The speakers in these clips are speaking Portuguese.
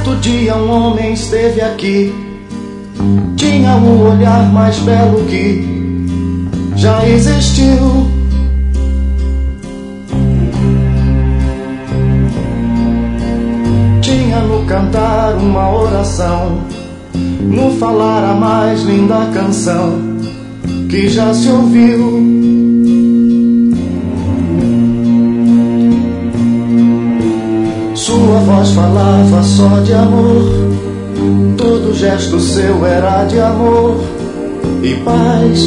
Certo dia um homem esteve aqui, tinha um olhar mais belo que já existiu. Tinha no cantar uma oração, no falar a mais linda canção que já se ouviu. Sua voz falava só de amor, todo gesto seu era de amor e paz.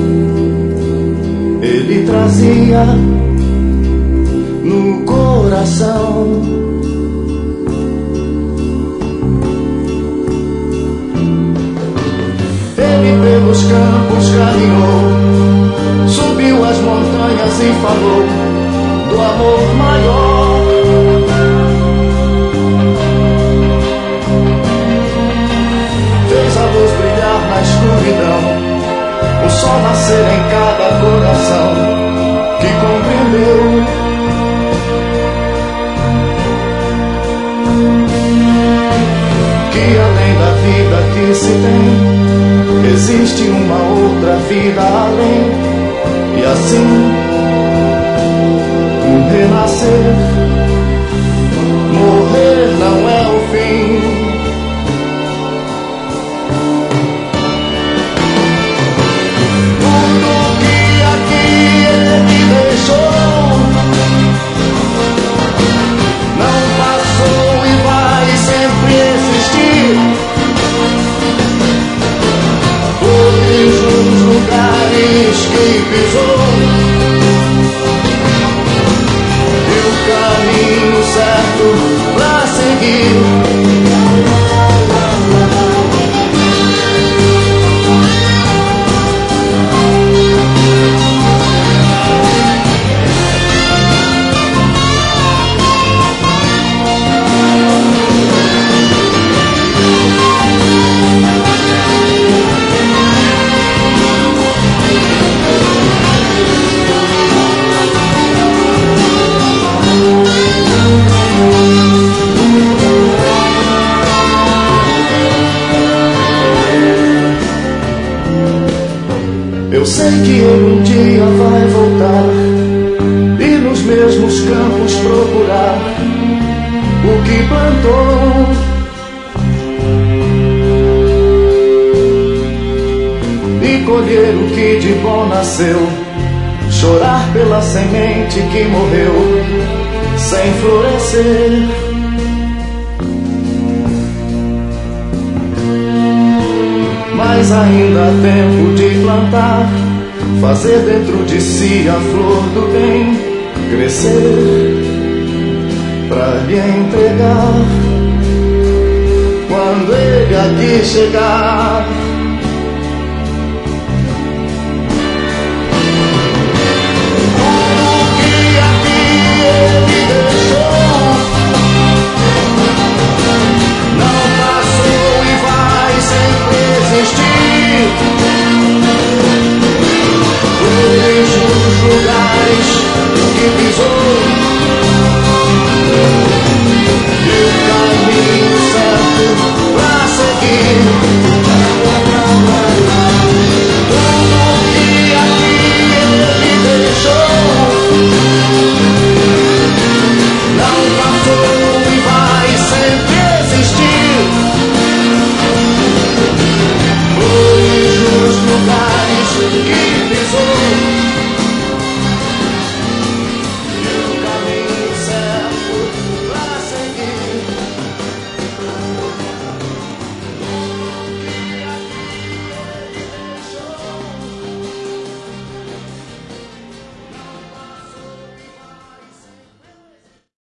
Ele trazia no coração. Ele pelos campos caminhou, subiu as montanhas e falou do amor maior. Fez a luz brilhar na escuridão, o sol nascer em cada coração que compreendeu. Que além da vida que se tem, existe uma outra vida além. E assim, um renascer, morrer não é o fim. Tudo que aqui ele deixou não passou e vai sempre existir. Todos os lugares que pisou e o caminho certo pra seguir. Eu sei que ele um dia vai voltar e nos mesmos campos procurar o que plantou. E colher o que de bom nasceu, chorar pela semente que morreu sem florescer. Mas ainda há tempo de plantar, fazer dentro de si a flor do bem crescer, pra lhe entregar quando ele aqui chegar.